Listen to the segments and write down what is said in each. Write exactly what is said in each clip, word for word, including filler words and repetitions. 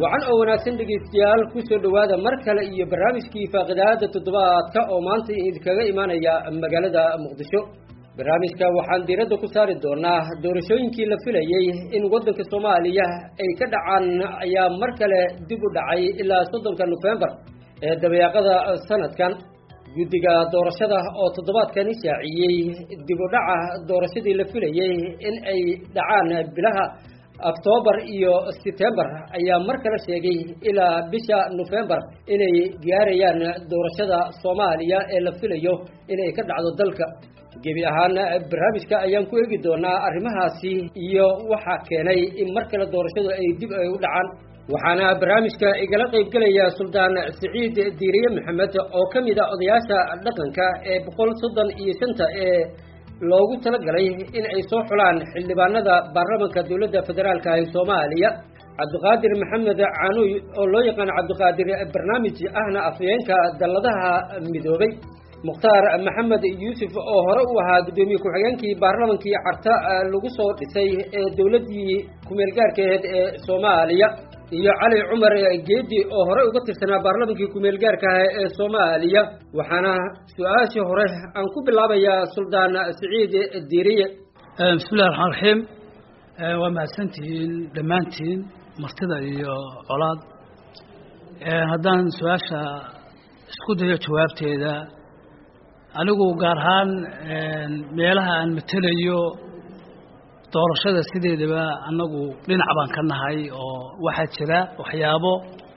وعن أونا سندق استيال كسر دوادة مركلة إيه برامج كيف غدادة الضباط كأومانتي إذ كذا إيمانا يا مجالة مقدشو برامج كوحان ديرد كسار الدورنا دورشوين كي لفليه إن ودك الصومالية أي كذا عن يا مركلة دبو دعي إلى صدق نوفمبر دبي قضى السنة كان جدّك دورشده أو تضبط كنيسة عيي دبو دعه دورشدي لفليه إن أي دعان بلها أكتوبر إيو سبتمبر أيام مركز شيء إلى بشا نوفمبر إني جاريان دورشدا صوماليا إلى فيليو إني كذا على ذلك جبي أهان برامج كأيام كوي جدونا أرمها سي إيو وحكيني إن مركز دورشدا أي دب يودعان وحنا برامج كإجلاء يقول يا سلطان سعيد ديري محمد أو كم إذا أضياسة لكن كبقول صدق إيسنتا loogu talagalay in ay soo xulaan xildhibaanada baarlamaanka dawladda federaalka ee Soomaaliya Cabdiqaadir Maxamed Caanuy oo loo yaqaan Cabdiqaadir barnaamij ahna afyeenka daladaha midoobay Mukhtaar Maxamed Yuusuf oo hore u ahaa gudoomiye ku-xigeenkii baarlamaankii Carta lagu soo dhisay ee dawladii ku meel gaarka ah ee Soomaaliya iyo Cali Cumar Geedi oo hore uga tirsanaa baarlamaankii ku meel gaarka ah ee Soomaaliya waxaana su'aasha hore aan ku bilaabayaa Suldaan Saciid Diiriye bismillaahir rahmaanir rahiim waa mahadsantiin dhamaantiin martida iyo colaad haddaan su'aasha isku dayo jawaabteeda anigu gaar ahaan meelaha aan matalayo doorashada sideedaba anagu dhinac baan ka nahay oo waxa jira waxyaabo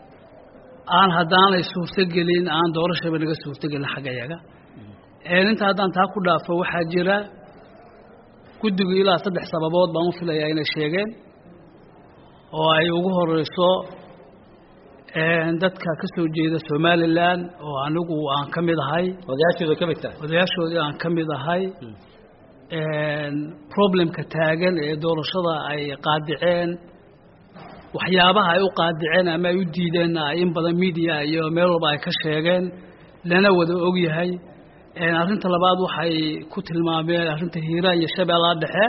aan hadaanay suurta gelin aan doorashada naga suurta gelin xagayaga ee inta hadaan taa ku dhaafo waxa jira guddiga ilaa saddex sababood baan u filayaa inay sheegeen oo ay ugu horeyso ee dadka ka soo jeeda Somaliland oo anigu aan ka mid ahay odayaashooda ka mid tahay odayaashooda aan ka mid ahay problemka taagan ee doorashada ay qaadiceen waxyaabaha ay u qaadiceen ama ay u diideen in badan media iyo meel walba ay ka sheegeen lana wada og yahay ee arinta labaad waxay ku tilmaameen arinta hiira iyo shabeellaha dhexe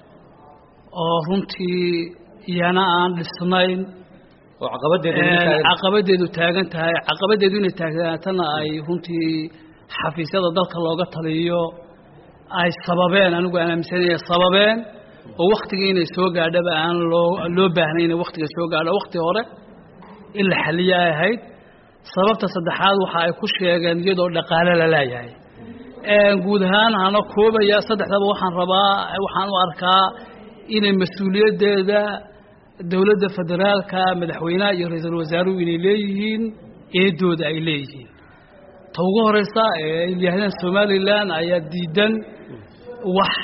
oo runtii iyana aan dhisnayn oo caqabadeedu caqabadeedu taagan tahay caqabadeedu inay taagnaatana ay runtii xafiisyada dalka looga taliyo ay sababeen anigu aan aaminsanay sababeen oo waqtiga inay soo gaadhaba aan loo loo baahnay inay waqtiga soo gaadho waqti hore in la xaliyo ay ahayd sababta saddexaad waxa ay ku sheegeen iyadoo dhaqaale la leeyahay ee guud ahaan ana koobaya saddexdaba waxaan rabaa waxaan u arkaa inay mas'uuliyadeeda dawladda federaalka madaxweynaha iyo ra'iisul wasaaruhu inay leeyihiin eedooda ay leeyihiin tawgu horeysa ee ilaahay Somaliland ayaa diidan wax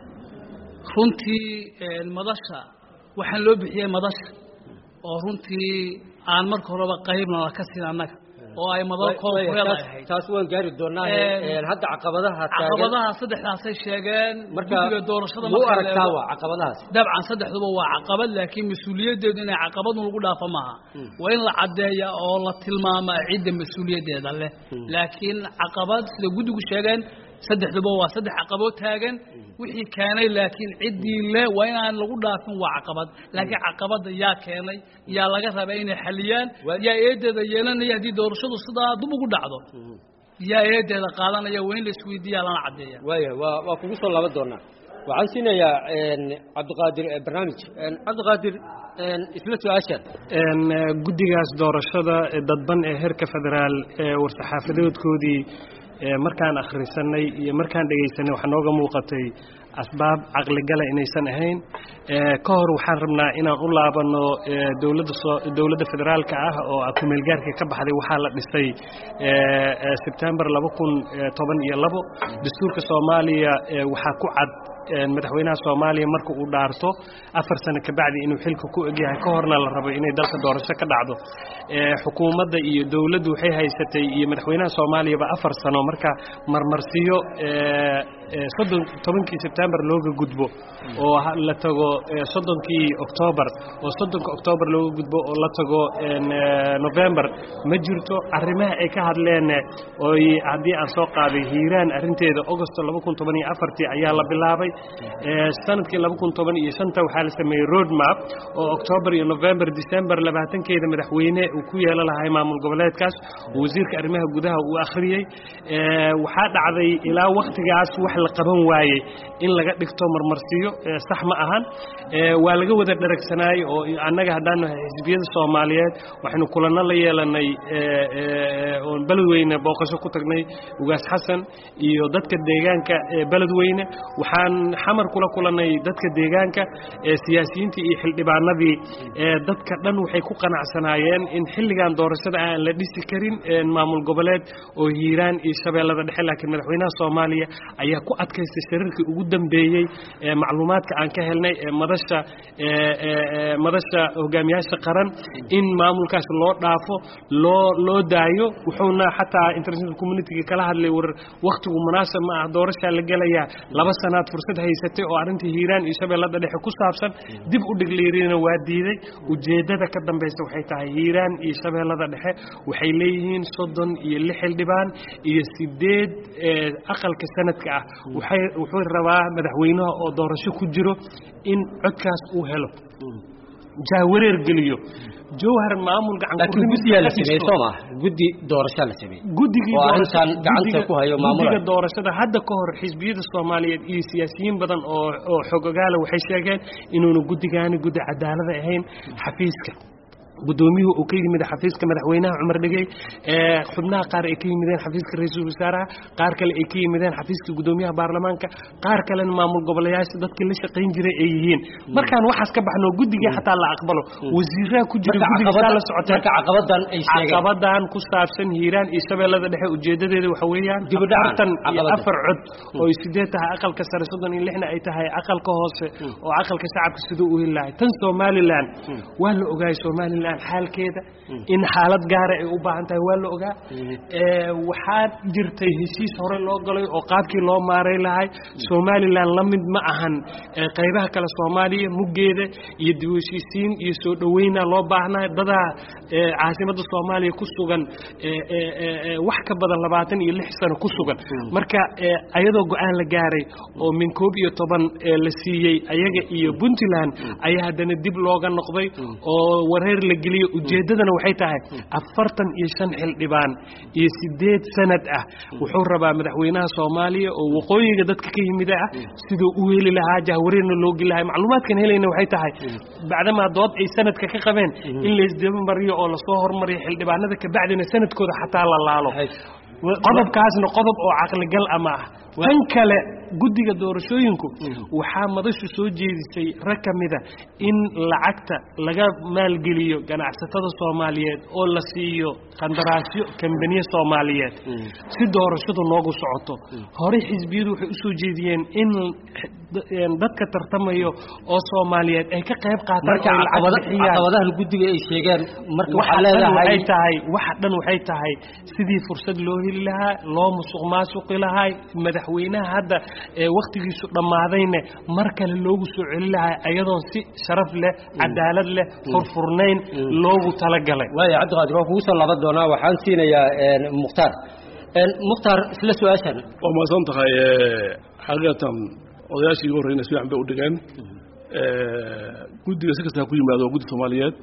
runtii madasha waxaan loo bixiyay madasha oo runtii aan marka horeba qaybna ka siin anaga oo ay madal koob leedahay taas waan gaari doonaa ee hadda caqabadaha taagan caqabadaha saddexdaas ay sheegeen marka doorashada ma aragtaa waa caqabadahaas dabcan saddexduba waa caqabad laakiin mas'uuliyadeedu inay caqabad lagu dhaafo maaha waa in la cadeeyo oo la tilmaamo cid mas'uuliyadeeda leh laakiin caqabad sida guddigu sheegeen saddexduba waa saddex caqabood taagan wixii keenay laakiin cidii leh waa in aan lagu dhaafin waa caqabad laakiin caqabada yaa keenay yaa laga rabaa inay xaliyaan yaa eedeeda yeelanaya hadii doorashadu sidaa dib ugu dhacdo yaa eedeeda qaadanaya waa in la isweydiiyaa lana cadeeyaa waaya waa waa kugu soo laba doonaa waxaan siinayaa Cabdiqaadir barnaamij Cabdiqaadir isla su'aashan guddigaas doorashada dadban ee heerka federaal ee warsaxaafadoodkoodii markaan akhrisanay iyo markaan dhageysanay waxa nooga muuqatay asbaab aqli gala inaysan ahayn ka hor waxaan rabnaa inaan u laabano dawladda dawladda federaalka ah oo ku meel gaarka ka baxday waxa la dhisay September laba kun toban iyo labo dastuurka Soomaaliya waxa ku cad madaxweynaha Soomaaliya marka uu dhaarto afar sano ka bacdi inuu xilka ku egyahay ka horna la rabo inay dalka doorasho ka dhacdo ee xukuumadda iyo dawladdu waxay haysatay iyo madaxweynaha Soomaaliya ba afar sano marka marmarsiyo ee soddon tobankii September looga gudbo oo la tago soddonkii October oo soddonka October looga gudbo oo la tago November ma jirto arrimaha ay ka hadleen oo haddii aan soo qaaday hiiraan arrinteeda August laba kun toban iyo afar ayaa la bilaabay sanadkii laba kun toban iyo shan waxaa la sameeyay road map oo October iyo November December labaatankeeda madaxweyne uu ku yeelan lahaa maamul goboleedkaas wasiirka arrimaha gudaha uu akhriyay waxaa dhacday ilaa waqtigaas wax la qaban waayay in laga dhigto marmarsiyo sax ma ahan waa laga wada dharagsanay oo annaga hadaan xisbiyada Soomaaliyeed waxaanu kulana la yeelanay oo baladweyne booqasho ku tagnay ugaas Xasan iyo dadka deegaanka baladweyne waxaan xamar kula kulanay dadka deegaanka siyaasiyiinta iyo xildhibaanadii dadka dhan waxay ku qanacsanaayeen in xilligan doorashada aan la dhisi karin maamul goboleed oo hiiraan iyo shabeellada dhexe laakiin madaxweynaha Soomaaliya ayaa ku adkaystay shirarkii ugu dambeeyay macluumaadka aan ka helnay madasha madasha hogaamiyaasha qaran in maamulkaas loo dhaafo loo loo daayo wuxuuna xataa international community kala hadlay war waqtigu munaasab ma ah doorasho la galaya laba sanaad fursad haysatay oo arintii hiiraan iyo shabeellada dhexe ku saabsan dib u dhigleerina waa diiday ujeedada ka dambaysa waxay tahay hiiraan iyo shabeellada dhexe waxay leeyihiin soddon iyo lix xildhibaan iyo sideed aqalka sanadka ah waxay wuxuu rabaa madaxweynaha oo doorasho ku jiro in codkaas uu helo jaawareer geliyo jawhar maamul gacan ku guddiga la sameeyay Soomaa guddi doorasho la sameeyay guddigii doorashan gacanta ku hayo maamulka guddiga doorashada hadda ka hor xisbiyada Soomaaliyeed iyo siyaasiyiin badan oo oo xogogaal waxay sheegeen inuu guddigaani guddi cadaalad ahayn xafiiska gudoomiyaha uu ka yimid xafiiska madaxweynaha Cumar Dhigay ee xubnaha qaar ay ka yimideen xafiiska ra'iisul wasaaraha qaar kale ay ka yimideen xafiiska gudoomiyaha baarlamaanka qaar kale maamul goboleeyaasha dadkii la shaqeyn jiray ay yihiin markaan waxaas ka baxno guddiga xataa la aqbalo wasiirada ku jira guddiga la socota caqabadan ay sheegeen caqabadan ku saabsan hiiraan iyo shabeellada dhexe ujeedadeedu waxa weeyaan dibadhacan iyo afar cod oo sideed tahay aqalka sare soddon iyo lix ay tahay aqalka hoose oo aqalka shacabka sidoo uu helay tan Somaliland waa la ogaay Somaliland xaalkeeda in xaalad gaar ah ay u baahan tahay waa la ogaa ee waxa jirtay heshiis hore loo galay oo qaabkii loo maaray lahay Somaliland la mid ma ahan qaybaha kale Soomaaliya mugeeda iyo diiwaansiin iyo soo dhaweeyna loo baahnaa dada caasimada Soomaaliya ku sugan wax ka badan labaatan iyo lix sano ku sugan marka ayadoo go'aan la gaaray oo min koob iyo toban la siiyay ayaga iyo Puntland ayaa hadana dib looga noqday oo wareer la geliyo ujeedadana waxay tahay afartan iyo shan xildhibaan iyo sideed sanad ah wuxuu rabaa madaxweynaha Soomaaliya oo waqooyiga dadka ka yimid ah sidoo uu heli lahaa jahwareerna loo geliyo macluumaadkan helayna waxay tahay bacdama dood ay sanadka ka qabeen in la isdaba mariyo oo la soo hormariyo xildhibaanada ka bacdina sanadkooda xataa la laalo qodobkaasna qodob oo caqli gal ama tan kale guddiga doorashooyinku waxaa madashu soo jeedisay rag kamida in lacagta laga maalgeliyo ganacsatada Soomaaliyeed oo la siiyo qandaraasyo kambaniyo Soomaaliyeed si doorashadu loogu socoto hore xisbiyadu waxay u soo jeediyeen in dadka tartamayo oo Soomaaliyeed ay ka qayb qaataan caqabadaha guddiga ay sheegeen marka waxa leedahay tahay wax dhan waxay tahay sidii fursad loo heli lahaa loo musuq maasuqi lahaa madaxweynaha hadda ee waqtigiisu dhamaadayna mar kale loogu soo celin lahaa ayadoo si sharaf leh cadaalad leh furfurnayn loogu tala galay way Cabdiqaadir oo kugu soo laba doona waxaan siinayaa Muxtaar een Muxtaar isla su'aashan oo ma soo tahay xaqiiqatan odayaashii ugu horreeyay si fiican bay u dhigeen ee guddiga si kasta ku yimaado guddiga Soomaaliyeed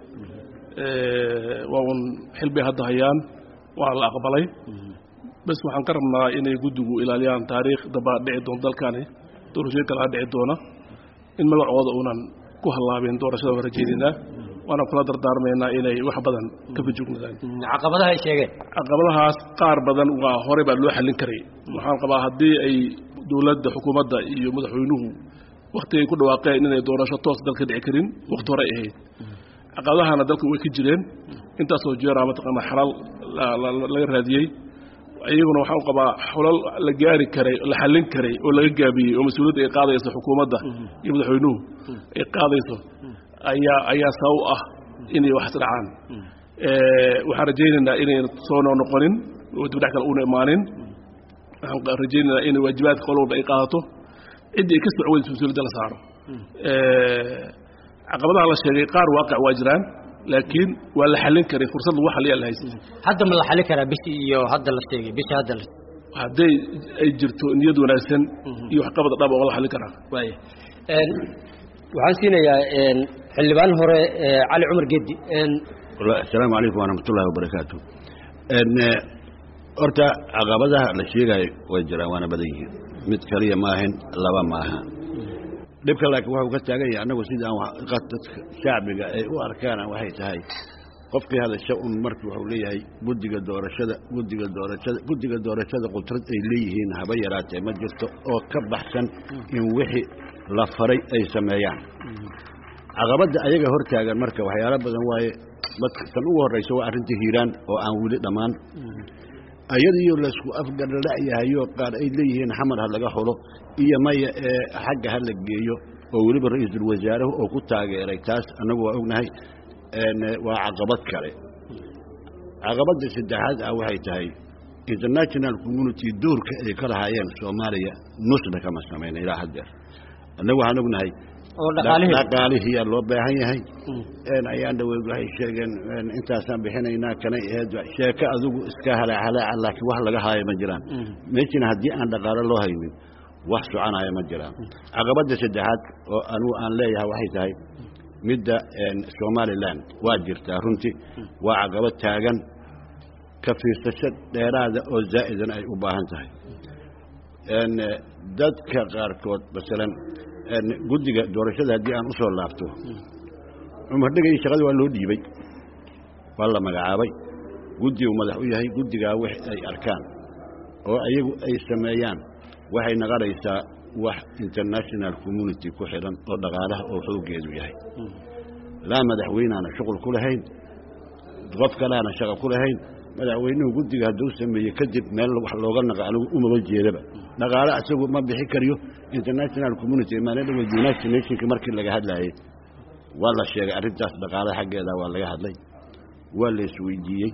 ee waa un xilbay hadda hayaan waa la aqbalay bas waxaan ka rabnaa inay guddigu ilaaliyaan taariikh daba dhici doon dalkani doorashooyin kala dhici doona in magacooda uunan ku halaabeen doorashada warajeedina waana kula dardaarmeynaa inay wax badan ka fajugnaadaan caqabadaha ay sheegeen caqabadahaas qaar badan waa hore baa loo xallin karay waxaan qabaa haddii ay dawladda xukuumadda iyo madaxweynuhu waqti ay ku dhawaaqeen inay doorasho toos dalka dhici karin waqti hore ay ahayd caqabadahana dalku way ka jireen intaasoo jeera mataqaana xalal laga raadiyey ayaguna waxaan u qabaa xulal la gaari karay la xallin karay oo laga gaabiyey oo mas'uuliyadda ay qaadayso xukuumadda iyo madaxweynuhu ay qaadayso ayaa ayaa sabab u ah inay wax dhacaan ee waxaan rajaynaynaa inay soo noqonin oo dibdhac kale una imaanin waxaan rajaynaynaa in waajibaadka qol walba ay qaadato ciddii ay ka socweyn mas-uuliyadda la saaro caqabadaha la sheegay qaar waaqic waa jiraan laakiin waa la xallin karay fursad lagu xalliyaa la haysan hadda ma la xallin karaa bishii iyo hadda la sheegay bishii hadda la hadday ay jirto niyad wanaagsan iyo waxqabad dhab oo la xallin karaa waaya waxaan siinayaa xildhibaan hore cali cumar geedi assalaamu calaykum waraxmatullaahi wabarakaatu horta caqabadaha la sheegayo way jiraan waana badan yihiin mid kaliya maahan laba maaha dhibka laakiin waxuu ka taagan yahay annagu sidaan dadka shacbiga ay u arkaan waxay tahay qofkii hadasha un markii wuxuu leeyahay guddiga doorashada guddiga doorashada guddiga doorashada qudrad ay leeyihiin haba yaraatee ma jirto oo ka baxsan in wixii la faray ay sameeyaan caqabadda ayaga hor taagan marka waxyaalo badan waaye tan ugu horraysa waa arrinta hiiraan oo aan weli dhammaan ayadiyo laysku afgarla'yahayo qaar ay leeyihiin xamar ha laga xulo iyo maya ee xagga ha la geeyo oo weliba ra-iisul wasaaruhu oo ku taageeray taas annagu waa ognahay waa caqabad kale caqabadda saddexaad ah waxay tahay international community doorka ay ka lahaayeen soomaaliya nusna kama samayna ilaa haddeer annagu waxaan ognahay dhaqaalihiyaa loo baahan yahay ayaan dhaweyd waxay sheegeen intaasaan bixinaynaa kanay ahayd sheeko adigu iska halaahalaaca laakiin wax laga haayo ma jiraan meeshina haddii aan dhaqaalo loo haynin wax soconaya ma jiraan caqabadda saddexaad oo anugu aan leeyahay waxay tahay midda somalilan waa jirtaa runtii waa caqabad taagan ka fiirsasho dheeraada oo zaa'idana ay u baahan tahay dadka qaarkood masalan guddiga doorashada haddii aan u soo laabto cumar dhegay shaqada waa loo dhiibay waa la magacaabay guddigu madax u yahay guddigaa wax ay arkaan oo ayagu ay sameeyaan waxay naqanaysaa wax international community ku xidhan oo dhaqaalaha oo xooggeedu yahay laa madaxweynaana shuqul ku lahayn qof kaleana shaqo ku lahayn madaxweynuhu guddiga hadduu sameeyey kadib meel wax looga naqa anigu umaba jeedaba dhaqaale isagu ma bixi kariyo international community maanada united nationka markii laga hadlayay waa la sheegay arrintaas dhaqaale xaggeeda waa laga hadlay waa la isweydiiyey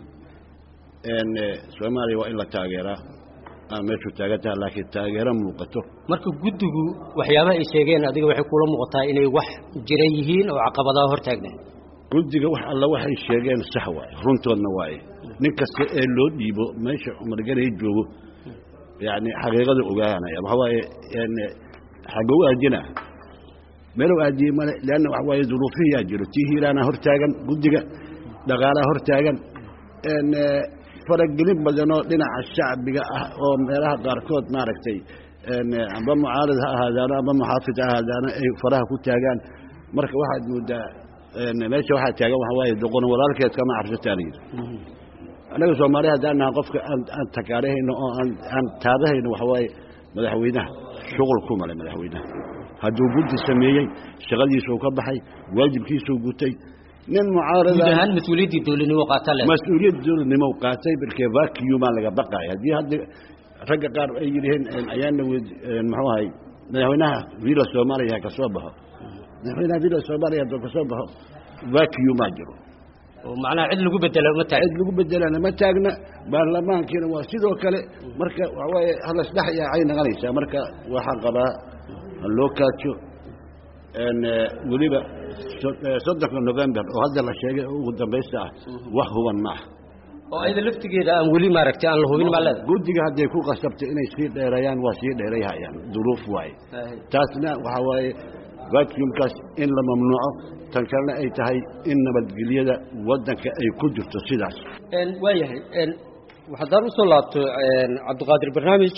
soomaaliya waa in la taageeraa aan meeshu taagantaha laakiin taageero muuqato marka guddigu waxyaabaha ay sheegeen adiga waxay kula muuqataa inay wax jiran yihiin oo caqabadaha hor taagneen guddiga wax alla waxay sheegeen sax waaye runtoodna waaye nin kasta ee loo dhiibo meesha cumarganay joogo yani xaqiiqada ogaanaya waxa waaye xaguu aadina meelow aadiyey male leanna waxa waaye duruufihiyaa jiro tii hiiraana hor taagan guddiga dhaqaalaha hor taagan faragelin badanoo dhinaca shacbiga ah oo meelaha qaarkood maaragtay amba mucaarad ha ahaadaano amba muxaafid ha ahaadaano ay faraha ku taagaan marka waxaad moodaa meesha waxaa taagan waxa waaye doqon walaalkeed kama carsataan yidhi annaga soomaaliya haddaan nahay qofka aan takaarahayno oo aan taabahayno waxa waaye madaxweynaha shuqul ku male madaxweynaha hadduu guddi sameeyey shaqadiisuu ka baxay waajibkiisuu gutay nin mucaarada ahaan mas-uuliyaddii dowladnimo qaata leh mas-uuliyadda dowladnimo qaatay bilkee vacuumaa laga baqaya haddii hadda ragga qaar ay yidhaheen ayaana muxuu ahay madaxweynaha villa soomaaliya ha ka soo baxo madaxweynaha villa soomaaliya hadduu ka soo baxo vacuumaa jiro oo macnaha cid lagu bedelo ma taagna cid lagu bedelana ma taagna baarlamaankiina waa sidoo kale marka waxa waaye halas dhex yaacay naqanaysaa marka waxaan qabaa ha loo kaajo weliba soddonka november oo hadda la sheegay oo ugu dambaysta ah wax huban maaha oo ayada laftigeeda aan weli maaragtay aan la hubin ma leedahay guddiga hadday ku qasabtay inay sii dheereeyaan waa sii dheerayhayaan duruuf waaye taasna waxaa waaye vacuumkaas in la mamnuuco tan kalena ay tahay in nabadgelyada waddanka ay ku jirto sidaas waayahay haddaan usoo laabto cabdiqaadir barnaamij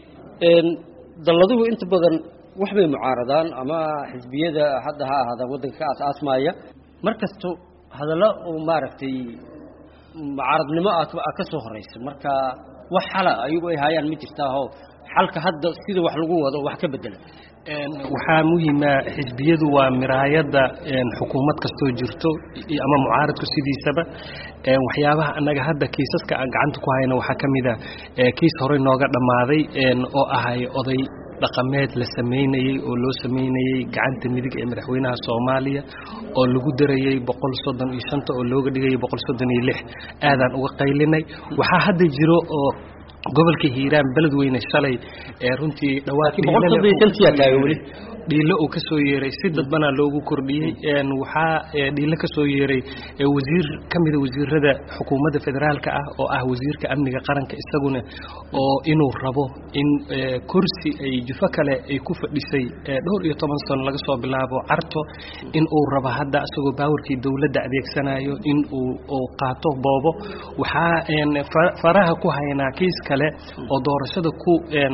dalladuhu inta badan wax bay mucaaradaan ama xisbiyada hadda ha ahaadaan waddanka ka aas-aasmaaya mar kasto hadallo oo maaragtay mucaaradnimo aad ka soo horaysa marka wax xala ayagu ay haayaan ma jirtaahoo xalka hadda sida wax lagu wado wax ka bedela waxaa muhiima xisbiyadu waa miraayadda xukuumad kastoo jirto ama mucaaradku sidiisaba waxyaabaha annaga hadda kiisaska aan gacanta ku hayno waxaa ka mid a kiis horey nooga dhammaaday oo ahay oday dhaqameed la samaynayey oo loo samaynayey gacanta midig ee madaxweynaha soomaaliya oo lagu darayey boqol soddon iyo shanta oo looga dhigayay boqol soddon iyo lix aadaan uga qaylinay waxaa hadda jiro oo gobolka hiiraan beledweyne shalay ee runtii dhawaaqay dhiilo uu ka soo yeeray si dadbana loogu kordhiyay een waxa dhiilo ka soo yeeray wasiir kamida wasiirada xukuumadda federaalka ah oo ah wasiirka amniga qaranka isaguna oo inuu rabo in kursi ay jufo kale ay ku fadhisay dhowr iyo toban sano laga soo bilaabo carto in uu rabo hadda asagoo baawarkii dawladda adeegsanayo in uu uu qaato boobo waxa een faraha ku haynaa kiis kale oo doorashada ku een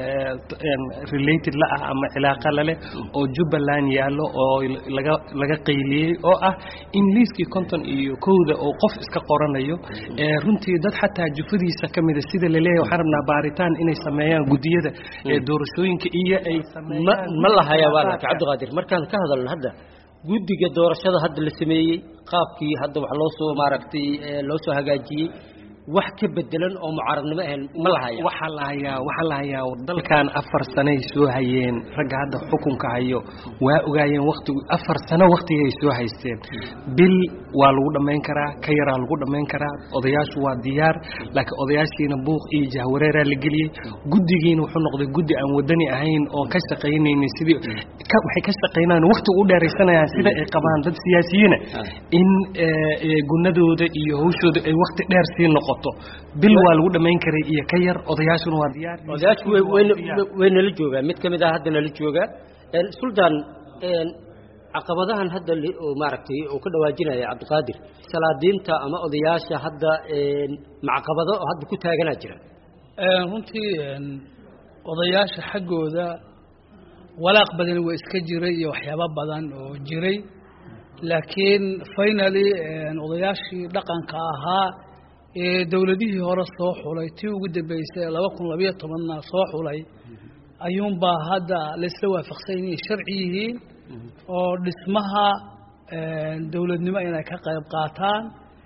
related la ah ama cilaaqa la leh oo Jubbaland yaalo oo laga laga qeyliyay oo ah in liiskii konton iyo kowda oo qof iska qoranayo ee runtii dad xataa jufadiisa kamida sida la leeyahay waxaan rabnaa baaritaan inay sameeyaan gudiyada ee doorashooyinka iyo ay sameeyaan ma la hayaa wala Cabdiqaadir markaan ka hadalno hadda gudiga doorashada hadda la sameeyay qaabkii hadda wax loo soo maaragtay loo soo hagaajiyay wax ka bedelan oo mucaaradnimo ah ma la hayaa waxa la hayaa waxa la hayaa dalkan afar sano ay soo hayeen ragga hadda xukunka hayo waa ogaayeen waqti afar sano waqti ay soo haysteen bil waa lagu dhameyn karaa ka yara lagu dhameyn karaa odayaashu waa diyaar laakiin odayaashiina buuq iyo jahwareer la geliyay gudigiina wuxuu noqday gudi aan wadani ahayn oo ka shaqeynayay sidii ka waxay ka shaqeynaan waqti u dheeraysanayaan sida ay qabaan dad siyaasiyiin in gunadooda iyo hawshooda ay waqti dheer siin noqoto bil waa lagu dhameyn karay iyo ka yar odayaashuna waa diyaar odayaashu way nala joogaa mid kamid ah hadda nala joogaa een sultan een caqabadahan hadda oo maaragtay oo ka dhawaajinaya Cabdiqaadir salaadiinta ama odayaasha hadda een macqabado oo hadda ku taaganaa jira een runtii een odayaasha xaggooda walaaq badan way iska jiray iyo waxyaabo badan oo jiray laakiin finally een odayaashii dhaqanka ahaa ee dawladihii hore soo xulay tii ugu dambeysay laba kun iyo laba iyo toban soo xulay ayuun baa hadda la isla waafaqsan inay sharci yihiin oo dhismaha ee dawladnimo inay ka qayb qaataan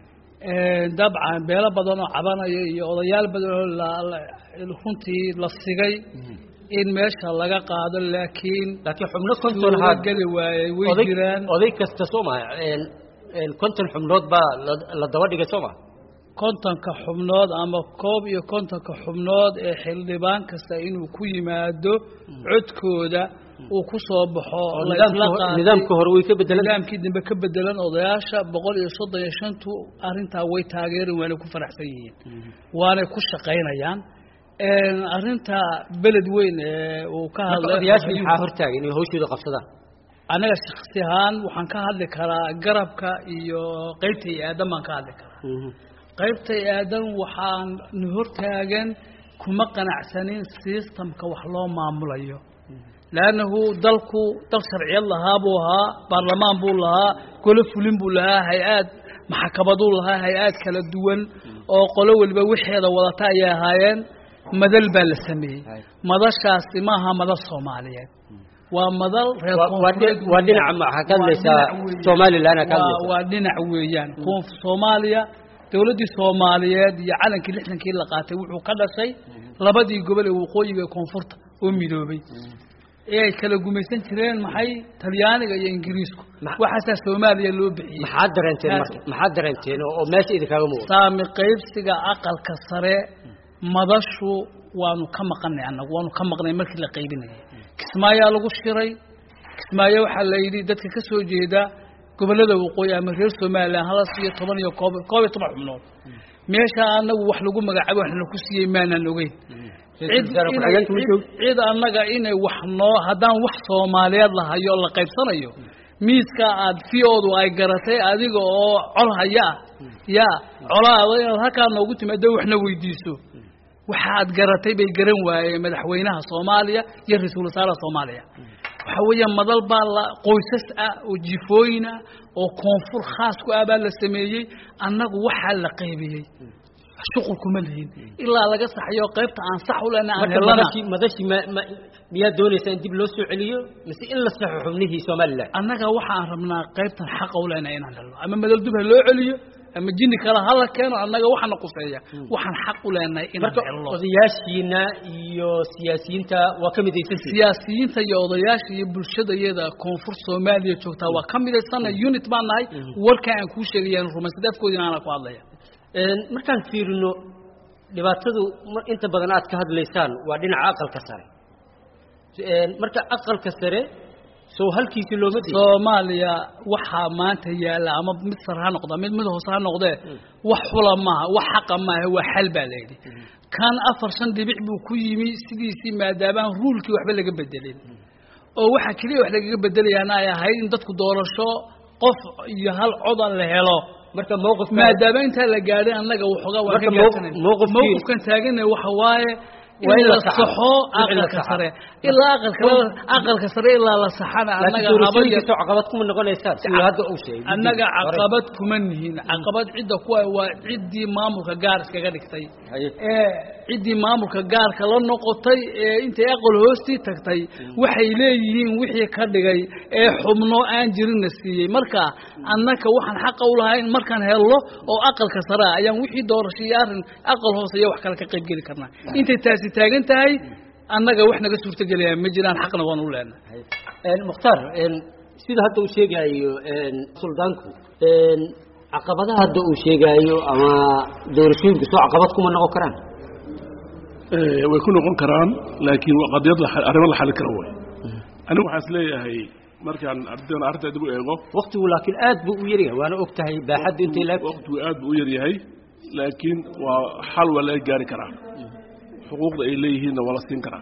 ee dabcan beelo badan oo cabanayo iyo odayaal badan oo la runtii la sigay in meesha laga qaado laakiin laakiin xubno konton ha gali waayay way jiraan oday kasta Soomaaliya een een konton xubnood baa la daba dhigay Soomaaliya kontonka xubnood ama koob iyo kontonka xubnood ee xildhibaan kasta inuu ku yimaado codkooda uu ku soo baxo nidaamka hore way ka bedelan nidaamkii dambe ka bedelan odayaasha boqol iyo soddon iyo shan arinta way taageereen waana ku faraxsan yihiin waana ku shaqeynayaan een arinta beled weyn ee uu ka hadlay odayaasha waxa hortaagan inay hawshooda qabsadaan anaga shakhsi ahaan waxaan ka hadli karaa garabka iyo qaybta aadaman ka hadli karaa qaybta aadan waxaan hortaagan kuma qanacsanin systemka wax loo maamulayo laanahu dalku dal sharciyad lahaa buu ahaa baarlamaan buu lahaa golo fulin buu lahaa hay'ad maxkamadu lahaa hay'ad kala duwan oo qolo walba wixeeda wadata ay ahaayeen madal baa la sameeyay madashaasi ma aha madal Soomaaliyeed waa madal reer koonfureed waa dhinaca ma xakamaysa Soomaaliland ka hadlaysa waa dhinac weeyaan koonf Soomaaliya dawladii Soomaaliyeed iyo calankii lixdankii la qaatay wuxuu ka dhashay labadii gobol ee waqooyiga koonfurta oo midoobay ee kala gumaysan jireen maxay Talyaaniga iyo Ingiriisku waxa Soomaaliya loo bixiyay maxaa dareentay marka maxaa dareentay oo meesha idinkaga muuqdo saami qaybsiga aqalka sare madashu waanu ka maqnay anagu waanu ka maqnay markii la qaybinayay Kismaayo lagu shiray Kismaayo waxa la yiri dadka ka soo jeeda gobolada waqooyi ama reer Soomaaliland halas iyo toban iyo koob koob iyo toban xubnood meesha anagu wax lagu magacaabo wax lagu siiyay maanan ogeyn cid anaga inay wax noo hadaan wax Soomaaliyeed la hayo la qaybsanayo miiska aad fiyodu ay garatay adiga oo col haya ya colaada inaad halka noogu timaado waxna weydiiso waxaad garatay bay garan waayeen madaxweynaha Soomaaliya iyo ra'iisul wasaaraha Soomaaliya waxa weeyaan madal baa la qoysas ah oo jifooyina oo koonfur khaas ku ah baa la sameeyay annagu waxa la qaybiyay shuqul kuma leeyin ilaa laga saxayo qaybta aan sax u leenahay madashi madashi ma miya doonaysan dib loo soo celiyo mise in la saxo xubnihii Soomaaliland annaga waxaan rabnaa qaybtan xaq u leenahay inaan helo ama madal dib loo celiyo ama jinni kala hala keeno annaga waxaan quseeya waxaan xaq u leenahay inaan helo odayaashiina iyo siyaasiyiinta waa ka midaysan siyaasiyiinta iyo odayaasha iyo bulshada iyada koonfur Soomaaliya joogta waa ka midaysan unit baan nahay warka aan ku sheegayaan rumaysadafkoodina aan ku hadlaya een markaan fiirino dhibaatadu inta badan aad ka hadlaysaan waa dhinaca aqalka sare marka aqalka sare soo halkiisi looma diido Soomaaliya waxa maanta yaala ama mid sar ha noqdo mid mid hoos ha noqdo wax xula ma wax xaq ma waa xal baleedi kan afar shan dibic buu ku yimi sidiisii maadaama ruulkii waxba laga bedelin oo waxa kaliya wax laga bedelayaana ay ahayd in dadku doorasho qof iyo hal cod la helo marka mowqif maadaama inta la gaaray annaga wuxuga waa ka gaarsanay mowqifkan taaganay waxa waaye way la saxo aqalka sare ilaa aqalka aqalka sare ilaa la saxana annaga qabadii soo caqabad kuma noqonaysaa sida hadda uu sheegay annaga caqabad kuma nihiin caqabad cid ku waa cidii maamulka gaar iskaga dhigtay ee cidii maamulka gaarka la noqotay ee intay aqal hoosti tagtay waxay leeyihiin wixii ka dhigay ee xubno aan jirin siiyay marka annaka waxaan xaq u lahayn markaan helno oo aqalka sare ayaan wixii doorashiyaarin aqal hoose iyo wax kale ka qayb gali karnaa intay taasi taagan tahay annaga wax naga suurta galaya ma jiraan xaqna waan u leenahay een muxtar een sida hadda uu sheegayo een suldaanku een caqabadaha hadda uu sheegayo ama doorashooyinka soo caqabad kuma noqon karaan ee way ku noqon karaan laakiin waa qadiyad la arimo la xal karo way anigu waxaan isleeyahay markaan ardayda ardayda u eego waqtigu laakiin aad buu u yar yahay waana ogtahay baaxadda inta ilaa waqtigu aad buu u yar yahay laakiin waa xal wala gaari karaa xuquuqda ay leeyihiin wala siin karaa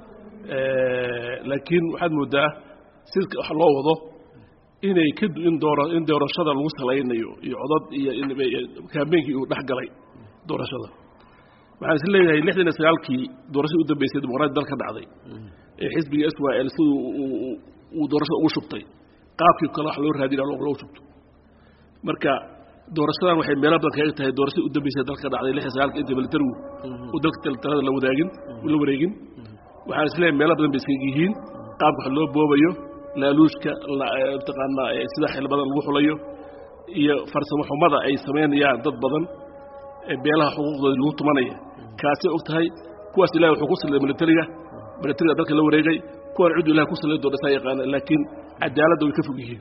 ee laakiin waxaad moodaa sidka wax loo wado inay ka in dooro in doorashada lagu salaynayo iyo codad iyo in kaambeeyay uu dhaxgalay doorashada waxaan is leeyahay lixdan iyo sagaal kii doorashada u dambeysay dimuqraadi dalka dhacday ee xisbiga S Y L sidoo uu doorashada ugu shubtay qaabkii kale wax loo raadinaa loo shubto marka doorashadan waxay meel badan kaga tahay doorashada u dambeysay dalka dhacday lix iyo sagaal kii inta militarigu uu dalka talada la wadaagin la wareegin waxaan is leeyahay meel badan bay iskaga yihiin qaab wax loo boobayo laaluushka taqaana sida xil badan lagu xulayo iyo farsamo xumada ay sameynayaan dad badan ee beelaha xuquuqdooda lagu tumanaya kaasi og tahay kuwaas ilaahay wuxuu ku salay militariga militariga dalka la wareegay kuwan cid ilaahay ku salay doorasho yaqaan laakiin cadaaladda way ka fog yihiin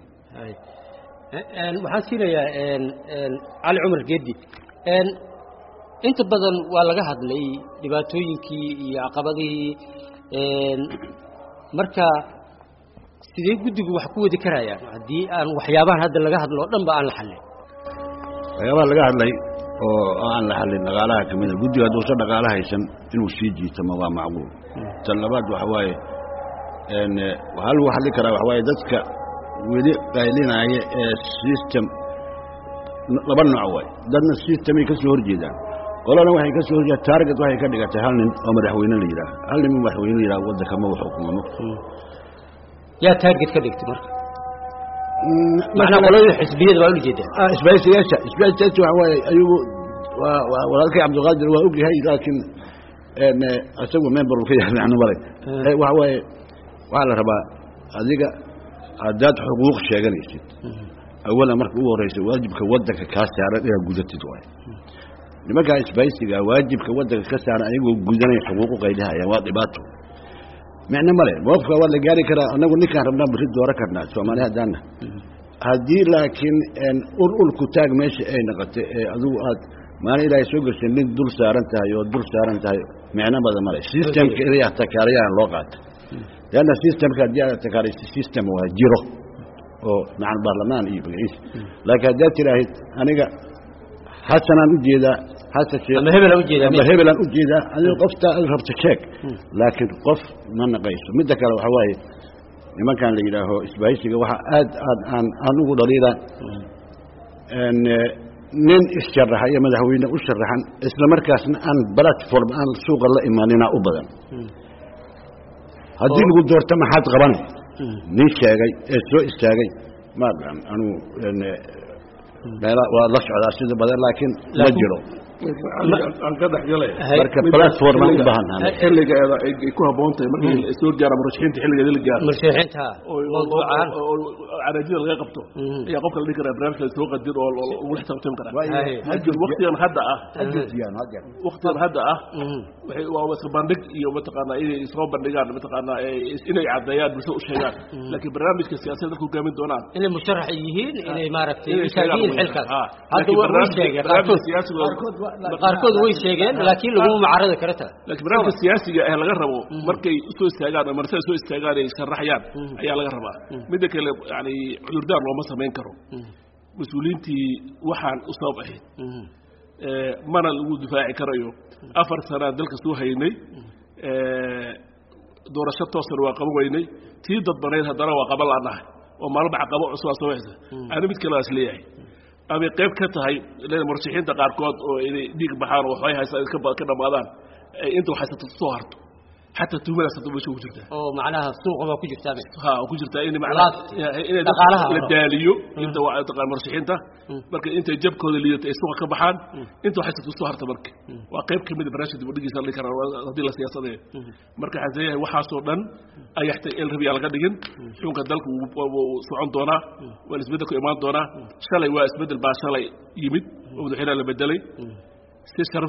een waxaan siinayaa een een Ali Umar Geedi een inta badan waa laga hadlay dhibaatooyinkii iyo caqabadihii een marka sidee guddigu wax ku wadi karayaan haddii aan waxyaabahan hadda laga hadlo dhanba aan la xallin waxyaabaha laga hadlay oo aan la xallin dhaqaalaha kamid ah guddiga hadduu sa dhaqaalaha haysan inuu sii jiitamo waa macquul tan labaad waxa waaye een waxaa lagu xalli karaa waxa waaye dadka weli qaylinaya ee system laba nooc waay dadna systemay ka soo horjeedaan qolana waxay ka soo horjeedaan target waxay ka dhigatay hal nin oo madaxweyne la yidhaah hal nin madaxweyne la yidhaah waddanka ma xukumo yaa target ka dhigtay marka macna qolada xisbiyada waa u jeedaa ah isbaaysiyaasha isbaaysiyaasha waxa waaye ayuu waa walaalkay Cabdulqaadir waa og yahay laakiin een asagu member ka yahay macna maray waxa waaye waxa la rabaa adiga adaad xuquuq sheeganaysid awala marka ugu horeysa waajibka wadanka ka saaran inaad gudatid waay nimanka isbaaysiga waajibka wadanka ka saaran ayagoo gudanay xuquuq qaydaha waa dhibaato macna male wafka wala gaari kara anagu ninkaan rabnaa bari doora karnaa Soomaaliya hadana hadii laakiin en ul ul ku taag meesha ay noqotay ee adigu aad maana ilaahay soo gashay nin dul saaran tahay oo dul saaran tahay macna badan male systemka iriya takaariyan loo qaato yana systemka hadii aad takaarisi system waa jiro oo macna baarlamaan iyo bagays laakiin hadaa tiraahid aniga hasanan u jeeda hasa shay ama hebel u jeeda ama hebel u jeeda adiga qofta aad rabto check laakiin qof ma naqayso midda kale waxa waaye nimankan la yiraaho isbaaysiga waxa aad aad aan aan ugu dhaliilaan en nin isharraxay madaxweyne u sharaxan isla markaasna aan platform aan suuqa la imaanina u badan hadii lagu doorto maxaad qabanay nin sheegay ee soo istaagay ma gacan anu waa la socdaa sida badan laakiin ma jiro aan ka dhaxgalay marka platform aan u baahanahay xilliga ay ku haboontahay markii la soo gaaro murashaxiinta xilligeeda la gaaro murashaxiinta mawduucan oo arajida laga qabto ayaa qofka la dhigay barnaamijka soo qadir oo lagu xisaabtan kara hadda waqtigan hadda ah hadiyaan hadda waqtigan hadda ah waxay waa wada bandhig iyo mataqaana inay soo bandhigaan mataqaana inay cadeeyaan bulshada u sheegaan laakiin barnaamijka siyaasadda ku gaamin doonaan inay musharax yihiin inay maaragtay shaqadiin xilka hadda waa sheegay siyaasadda qaarkood way sheegeen laakiin lagu mucaarada karata laakiin barnaamijka siyaasiga ah laga rabo markay soo istaagaan martay soo istaagaan ay sharaxayaan ayaa laga rabaa mid kale yani cudurdaar looma sameyn karo mas'uuliintii waxaan u sabab ahayd ee mana lagu difaaci karayo afar sano dalka soo haynay ee doorasho toosan waa qaban weynay tii dad baneed haddana waa qaban laanahay oo maalba caqabo cusub soo haysa ana mid kale asleeyahay ama qayb ka tahay ilaa murashaxiinta qaarkood oo inay dhiig baxaan oo waxay haysaa ka ka dhamaadaan inta waxay soo harto حتى تومنا ستوبش وجرته. أو معناها السوق ما كوجر تابع. ها كوجر تابع إني معناه إني دخلها للداليو أنت وعد تقال مرشحين تا برك أنت جاب كل اللي السوق كبحان أنت وحسة السهر تبرك وقيب كمية براشد ودقي صار لي كرا هذه السياسة دي برك حزيه وحاسودن أي يحت الربيع على قدين شو كدلك وصعون دونا والإسبدك إيمان دونا شلي وإسبد الباش شلي يمد وذحين اللي بدلي سيشرف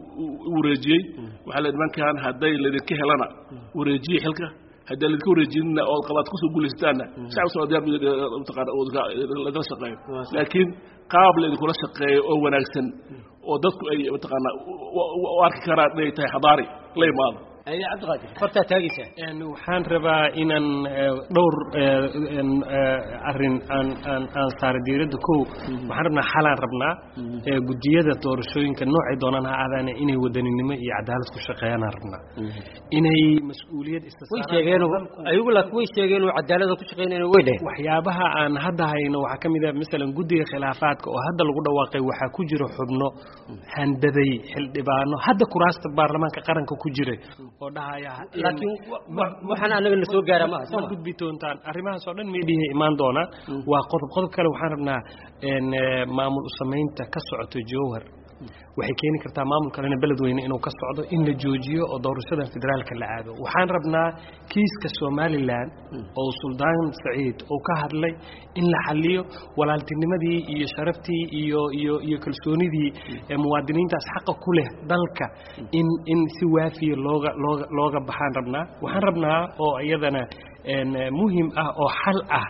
ورجي وعلى إدمان كان هداي اللي كهلنا ورجي حلقة هدا اللي كورجينا أو القبات كسر قول استانا شعب سعودي متقار أو لدرجة شقية لكن قابل اللي كل شقية أو وناكسن وضدك أي متقارنا وأرك كرات ليه حضاري ليه ماضي أي عبد القادر فرت تاجسه إنه حان ربا إن دور إن أرين أن أن أن صار ديرد كو وحرنا حالا ربنا جدية دور شوين كنوع دوننا هذا إنه ودني نما يعدالس كشقيانا ربنا إنه مسؤولية استثمار ويش يجينه أيقول لك ويش يجينه عدالة كشقيانا ويده وحيابها أن هذا هاي إنه حكم إذا مثلا جدية خلافات وهذا الغدا واقع وحكوجر حبنا هندذي حل دبانه هذا كراس البرلمان كقرن كوجره laakiin waxaan anaga la soo gaaraa ma aha gudbi toontaan arrimahaas oo dhan meedihi imaan doona waa qodob qodob kale waxaan rabnaa in maamul u sameynta ka socoto jowhar waxay keeni kartaa maamul kalena beledweyne inuu ka socdo in la joojiyo oo doorashada federaalka la aado waxaan rabnaa kiiska Somaliland oo Suldaan Saciid oo ka hadlay in la xalliyo walaaltinimadii iyo sharaftii iyo iyo iyo kalsoonidii ee muwaadiniintaas xaq ku leh dalka in in si waafiye looga looga looga baxaan rabnaa waxaan rabnaa oo iyadana een muhiim ah oo xal ah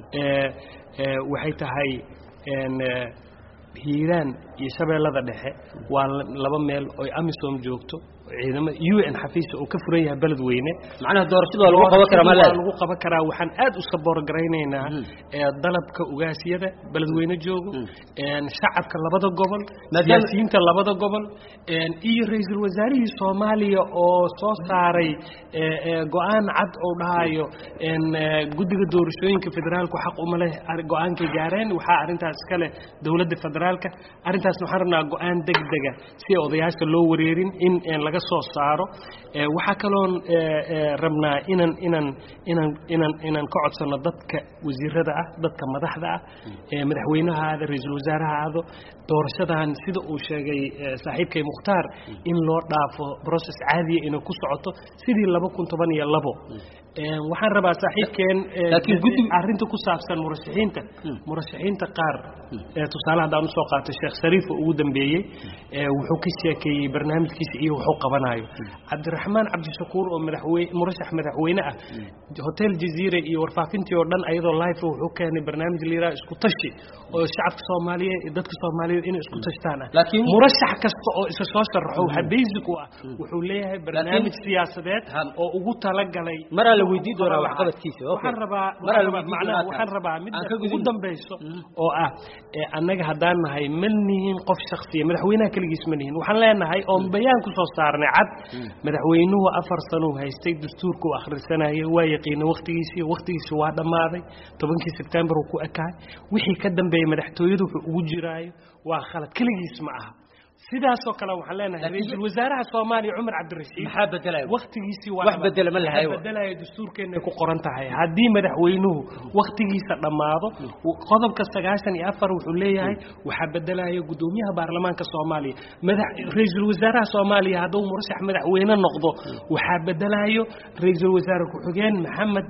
ee waxay tahay een hiiraan iyo shabeellada dhexe waa laba meel oo amisom joogto ciidamada U N xafiis oo ka furan yahay beledweyne macnaha doorashada lagu qaban karaa ma lagu qaban karaa waxaan aad u saboor gareynaynaa ee dalabka ugaasiyada beledweyne joogo een shacabka labada gobol siyaasiyiinta labada gobol een iyo ra'iisul wasaarihii Soomaaliya oo soo saaray ee go'aan cad oo dhahayo een guddiga doorashooyinka federaalku xaq uma leh go'aanka gaareen waxa arintaas kale dawladda federaalka arintaas waxaan rabnaa go'aan degdeg ah si odayaasha loo wareerin in in laga soo saaro waxa kaloon rabnaa inan inan inan inan inan ka codsano dadka wasiirada ah dadka madaxda ah ee madaxweynaha ra'iisul wasaaraha doorashadan sida uu sheegay saaxiibkay Mukhtaar in loo dhaafo process caadi ah inuu ku socoto sidii laba kun toban iyo labo een waxaan rabaa saaxiibkeen laakiin guddi arinta ku saabsan murashaxiinta murashaxiinta qaar ee tusaale hadaan u soo qaatay Sheekh Sariif oo ugu dambeeyay ee wuxuu ka sheekeeyay barnaamijkiisa iyo wuxuu qabanayo Cabdiraxmaan Cabdishakuur oo madaxweyne murashax madaxweyne ah hotel Jazeera iyo warfaafintii oo dhan ayadoo live wuxuu keenay barnaamij liira isku tashi oo shacabka Soomaaliyeed iyo dadka Soomaaliyeed inay isku tashtaan laakiin murashax kasta oo isa soo sharaxo waxa basic u ah wuxuu leeyahay barnaamij siyaasadeed oo ugu talagalay mara la weydiin doonaa wax qabadkiisa waxaan rabaa mara la weydiin doonaa waxaan rabaa mid ugu dambayso oo ah annaga hadaan nahay malnihin qof shakhsiya madaxweynaha kaligiis malnihin waxaan leenahay oo bayaan ku soo saarnay cad madaxweynuhu afar sano haystay dastuurku akhrisanayay waa yaqiin waqtigiisii waqtigiisii waa dhamaaday tobankii September uu ku ekaay wixii ka dambeeyay madaxtooyadu wuxuu ugu jiraayo waa khalad kaligiis ma aha sidaas oo kale waxaan leenahay ra'iisul wasaaraha Soomaaliya Umar Cabdirashiid maxaa bedelay waqtigiisii waa wax bedel ma lahayo bedelay dastuurkeena ku qoran tahay hadii madaxweynuhu waqtigiisa dhamaado qodobka sagaashan iyo afar wuxuu leeyahay waxa bedelayo gudoomiyaha baarlamaanka Soomaaliya madax ra'iisul wasaaraha Soomaaliya haduu murashax madaxweyne noqdo waxa bedelayo ra'iisul wasaare ku xigeen Maxamed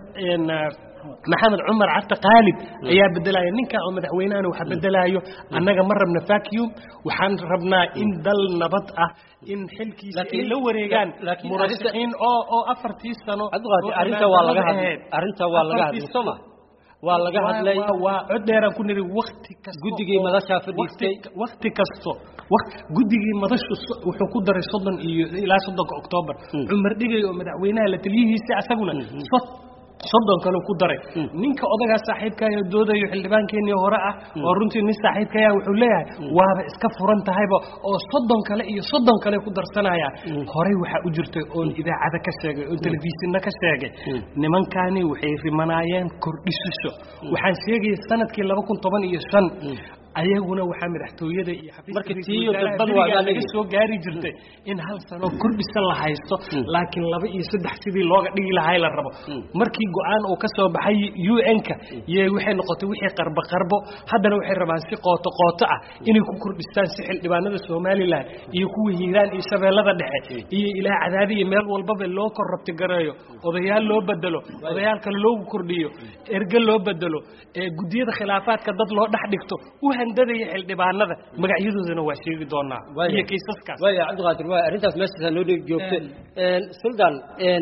محمد عمر عبد قالب يا بدلايا نينكا او مدحوينانا waxa bedelayo annaga ma rabna vacuum waxaan rabnaa in dal nabad ah in xilkiisa ay la wareegaan murashaxiin oo oo afartii sano arinta waa laga hadlay arinta waa laga hadlay Soomaa waa laga hadlay waa cod dheeraan ku niri waqti kasta guddigii madasha fadhiistay waqti kasto guddigii madashu wuxuu ku daray soddon iyo ilaa soddonka Oktoobar Cumar Dhigay oo madaxweynaha la taliyihiisa asaguna soddon kale ku daray ninka odaga saaxiibka ah doodayo xildhibaankeenii hore ah oo runtii nin saaxiibka ah wuxuu leeyahay waaba iska furan tahayba oo soddon kale iyo soddon kale ku darsanaya hore waxa u jirtay oo idaacada ka sheegay oo telefishinna ka sheegay nimankani waxay rimanayeen kordhisho waxaan sheegay sanadkii laba kun toban iyo shan ayaguna waxa madaxtooyada iyo xafiiska dadban waa laga soo gaari jirtay in hal sano kordhisan la haysto laakiin laba iyo saddex sidii looga dhigi lahaa la rabo markii go'aan uu ka soo baxay U N-ka iyo waxay noqotay wixii qarba qarbo haddana waxay rabaan si qooto qooto ah inay ku kordhistaan si xildhibaanada Soomaaliland iyo kuwa Hiiraan iyo Shabeellada Dhexe iyo ilaa cadaadi iyo meel walba loo korrabti gareeyo odayaal loo bedelo odayaal kale loo kordhiyo erga loo bedelo ee gudiyada khilaafaadka dad loo dhax dhigto handadaya xildhibaanada magacyadoodana waa sheegi doonaa iyo kiisaskaas way Cabdiqaadir waa arintaas meesha noo joogto een Sultan een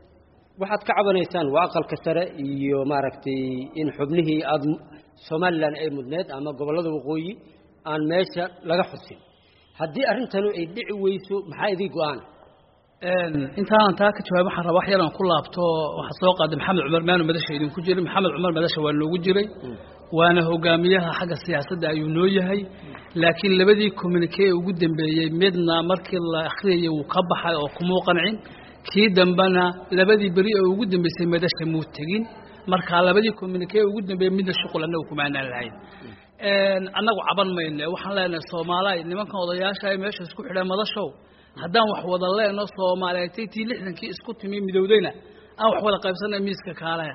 waxaad ka cabanaysaan waa aqalka sare iyo maaragtay in xubnihii aad Soomaaliland ay mudneed ama gobolada waqooyi aan meesha laga xusin haddii arintanu ay dhici weyso maxaa idin go'aan een intaan taa ka jawaab waxaan rabaa wax yar aan ku laabto waxa soo qaaday Maxamed Cumar Maanu madasha idin ku jiray Maxamed Cumar madasha waa loogu jiray waana hogaamiyaha xagga siyaasadda ayuu noo yahay laakiin labadii communique ugu dambeeyay midna markii la akhriyay uu ka baxay oo kuma qancin kii dambana labadii bari oo ugu dambeysay madasha muu tagin marka labadii communique ugu dambeeyay midna shuqul anagu kuma aanan lahayn een anagu caban mayne waxaan leenahay Soomaaliya nimanka odayaasha ay meesha isku xidhay madashow haddaan wax wada leeno Soomaaliyeed tii lixdankii isku timi midowdayna aan wax wada qaybsanay miiska kaalaya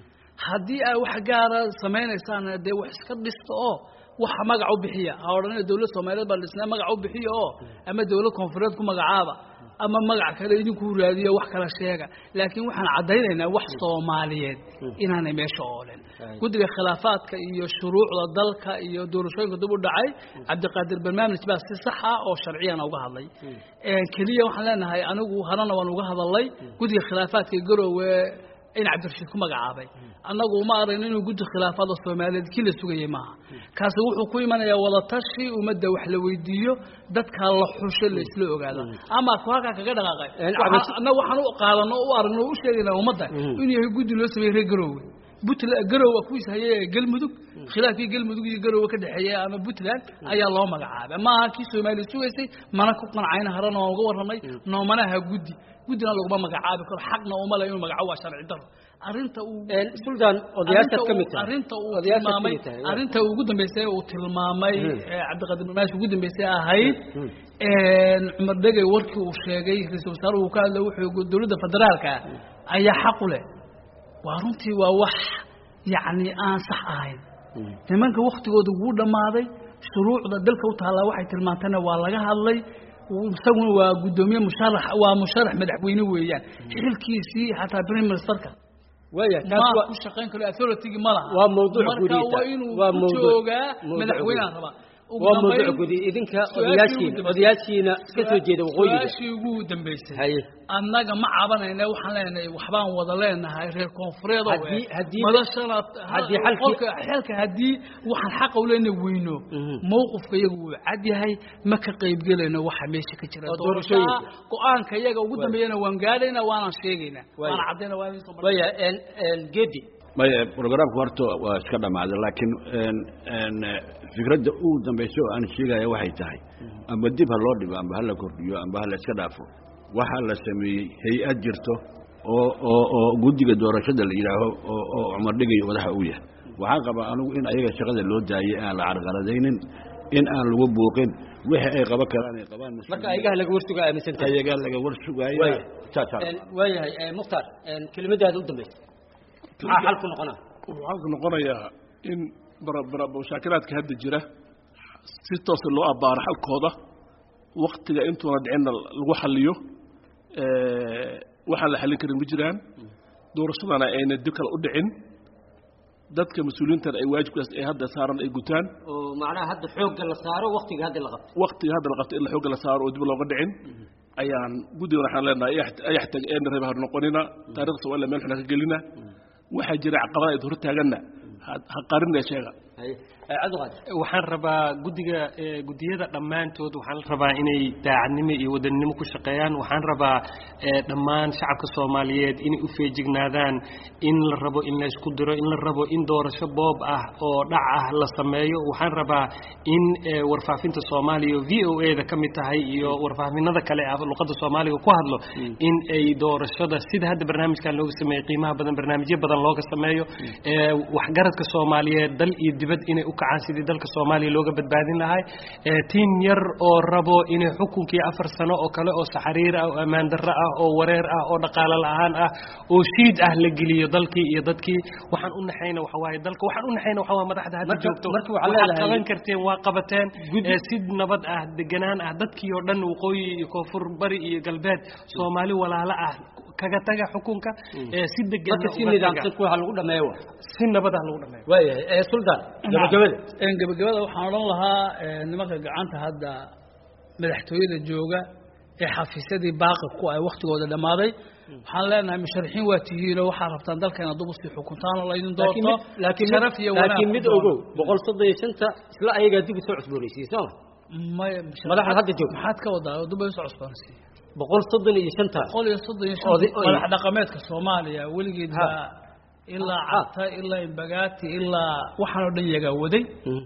haddii ay wax gaar ah sameeynaysan de wax iska dhisto oo wax magac u bixiya hawrana dawladda Soomaaliyeed baa dhisnaa magac u bixiyo oo ama dawladda koonfureed ku magacaaba ama magac kale idinku raadiyo wax kala sheega laakiin waxaan cadaynaynaa wax Soomaaliyeed inaanay meesha oolen guddiga khilaafaadka iyo shuruucda dalka iyo doorashooyinka dib u dhacay Cabdiqaadir barnaamij baa si sax ah oo sharciyan uga hadlay ee kaliya waxaan leenahay anigu harana waan uga hadalay guddiga khilaafaadka Garowe in Cabdirashiid ku magacaabay annagu uma aragno inuu guddi khilaafada Soomaaliyeed kila sugayay maaha kaasi wuxuu ku imanayaa wada tashi umada wax la weydiiyo dadka la xusho la isla ogaado ama kooxaha kaga dhaqaaqay annagu waxaan u qaadano u aragno u sheegayna umada inuu yahay guddi loo sameeyay Garowe Puntland Garowe ku isayay galmudug khilaafkii galmudug iyo Garowe ka dhaxeeyay ama Puntland ayaa loo magacaabay ma kii Soomaaliya sugaysay mana ku qancayna harana oo uga waramay noomanaha guddi gudina lagu magacaabi karo xaqna uma la inuu magacaabo sharci daro arinta uu Sultan odayaasha kamid tahay arinta uu tilmaamay arinta ugu dambeysay uu tilmaamay Cabdiqaadir Barnaamij ugu dambeysay ahayd een Cumar Dhigay warkii uu sheegay ra'iisul wasaaruhu ka hadlay wuxuu dawladda federaalka ayaa xaq u leh waa runtii waa wax yaani aan sax ahayn nimanka waqtigooda ugu dhamaaday shuruucda dalka u taala waxay tilmaantana waa laga hadlay isaguna waa gudoomiye musharax waa musharax madaxweyne weeyaan xilkiisii hataa prime ministerka waya kaas waa ku shaqeyn karo authority malaha waa mowduuc guddiga waa mowduuc madaxweynaha raba waa mowduuc gudi idinka odayaashiina odayaashiina ka soo jeeda waqooyiga su'aashii ugu dambeysay annaga ma cabanayna waxaan leenahay waxbaan wada leenahay reer koonfureed oo madashana hadii xalka xalka hadii waxaan xaq u leenahay weyno mowqifka iyagu uu cad yahay ma ka qayb galayno waxa meesha ka jira doorashada go'aanka iyaga ugu dambeeyana waan gaadhayna waana sheegaynaa waana cadayna waa in soo waya en en gedi ما برنامج ورطة واسكنا مع ذا لكن إن إن فكرة أول دمبيسو أنا شيء يا واحد تاعي أما ديبها لورد أما بهلا كورديو أما بهلا سكدافو وحلا سمي هي أجرته أو أو أو جودي كدورة شدة اللي يراها أو أو عمر دقي وده حويه وعقب أنا إن أيه شغل اللود جاي على عرض غردين إن أنا لو بوقين وح أي قبا كلامي قبان مركا أيه قال لك ورثو جاي مثلا أيه قال لك ورثو جاي تا تا ويا مختار كلمة هذا قدام بيت حالكم نقنا وحالكم نقنا يا إن برا برا مشاكلات كهد الجرة ستة صلوا أبار حالك هذا وقت إذا أنتم ردعنا الوحليو أه وحل حل كريم بجران دور صنعنا أين الدكال أدعين ذاتك مسؤولين ترى أي واجب كاس أي هذا صار أي جوتان ومعناه هذا حوق اللي صار وقت هذا اللغط وقت هذا اللغط إلا حوق اللي صار ودبل لغدعين أيان بدي ورح لنا يحتاج أين ربها نقولنا تاريخ سؤال ما إحنا قلنا waxaa jira caqabado ay hortaaganna ha qarinaya sheega waxaan rabaa guddiga guddiyada dhammaantood waxaan rabaa inay daacadnimo iyo wadannimo ku shaqeeyaan waxaan rabaa dhammaan shacabka Soomaaliyeed inay u feejignaadaan in la rabo in la isku diro in la rabo in doorasho boob ah oo dhac ah la sameeyo waxaan rabaa in warfaafinta Soomaaliya V O A da kamid tahay iyo warfaafinada kale ee luqadda Soomaaliga ku hadlo in ay doorashada sida hadda barnaamijkan looga sameeyo qiimaha badan barnaamijyo badan looga sameeyo wax garadka Soomaaliyeed dal iyo dibad inay u kacaan sidii dalka Soomaaliya looga badbaadin lahaa ee tiin yar oo rabo inay xukunkii afar sano oo kale oo saxariir ah oo amaan darro ah oo wareer ah oo dhaqaale la'aan ah oo shiid ah la geliyo dalkii iyo dadkii waxaan u naxayna waxa waaye dalka waxaan u naxayna waxa waa madaxda hadda joogto waxaad qaban karteen waa qabateen sid nabad ah deganaan ah dadkii oo dhan waqooyi iyo koonfur bari iyo galbeed Soomaali walaalo ah kaga taga xukunka ee si degan si nidaamsan ku lagu dhameeyo si nabad ah lagu dhameeyo waayahay ee sultan gabagabada een gabagabada waxaan oran lahaa nimanka gacanta hadda madaxtooyada jooga ee xafiisyadii baaqi ku ay waqtigooda dhamaaday waxaan leenahay musharaxiin waa tihiin oo waxa rabtaan dalkeena dub u sii xukuntaan oo la idin doorto laakiin sharaf iyo wanaag laakiin mid ogow boqol soddon iyo shan isla ayaga dib u soo cusboonaysiisay ma madaxda hadda joog maxaad ka wadaa dib u soo cusboonaysiisay boqol soddon iyo shan boqol iyo soddon iyo shan madax dhaqameedka Soomaaliya weligeed baa ilaa cata ilaa imbagaati ilaa waxaan oo dhan yaga waday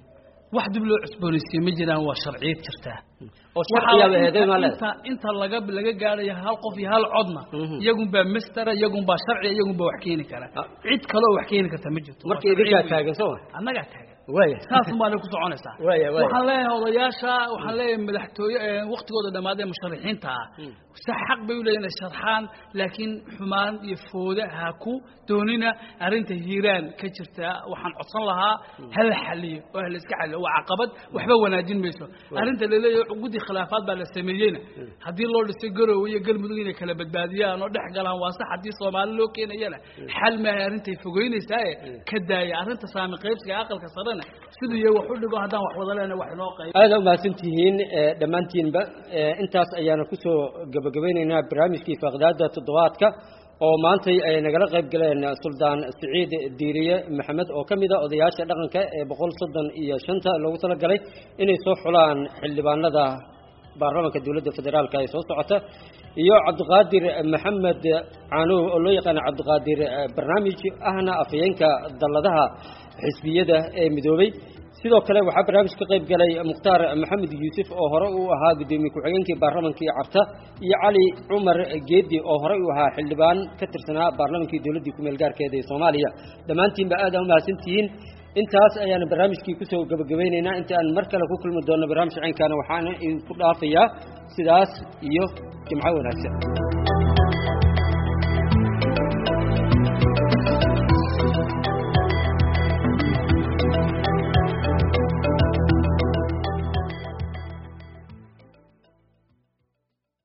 wax dib loo cusboonaysiiyay ma jiraan waa sharciyad jirtaa oo sharciyaha eeday ma inta inta laga laga gaarayo hal qof iyo hal codna iyagun baa master iyagun baa sharci iyagun baa wax keeni kara cid kale oo wax keeni karta ma jirto markii idinka taagan soo annaga taagan waaya saas ma ku soconaysaa waaya waaya waxaan leeyahay odayaasha waxaan leeyahay madaxtooye waqtigooda dhamaaday musharaxiinta sax xaq bay u leeyihiin sharxaan laakiin xumaan iyo fooda ha ku doonina arinta hiiraan ka jirta waxaan codsan lahaa hal xaliyo oo hal iska xaliyo waa caqabad waxba wanaajin mayso arinta leeyahay gudi khilaafaad baa la sameeyayna hadii loo dhisay garow iyo galmudug inay kala badbaadiyaan oo dhex galaan waa sax hadii Soomaali loo keenayna xal ma arintay fogeynaysaa ka daaya arinta saami qaybsiga aqalka sare sidoo iyo wax u dhigo hadaan wax wada leenahay wax noo qayb aad u maasantihiin dhamaantiinba intaas ayaana ku soo gabagabeynayna barnaamijkii faqdaada toddobaadka oo maanta ay nagala qayb galeen Suldaan Saciid Diiriye Maxamed oo kamid ah odayaasha dhaqanka ee boqol soddon iyo shan loogu tala galay inay soo xulaan xildhibaanada baarlamaanka dawladda federaalka ee soo socota iyo Cabdiqaadir Maxamed Caano oo loo yaqaan Cabdiqaadir barnaamij ahna afayeenka dalladaha xisbiyada ee midoobay sidoo kale waxa barnaamij ka qayb galay Mukhtaar Maxamed Yuusuf oo hore uu ahaa gudoomiye ku-xigeenkii baarlamaanka Carta iyo Cali Cumar Geedi oo hore uu ahaa xildhibaan ka tirsanaa baarlamaanka dawladda ku meel gaarkeeda ee Soomaaliya dhamaantiin ba aad u mahadsantihiin intaas ayaan barnaamijkii ku soo gabagabeynayna inta aan mar kale ku kulmi doono barnaamij caynkaana waxaan ku dhaafayaa sidaas iyo jimco wanaagsan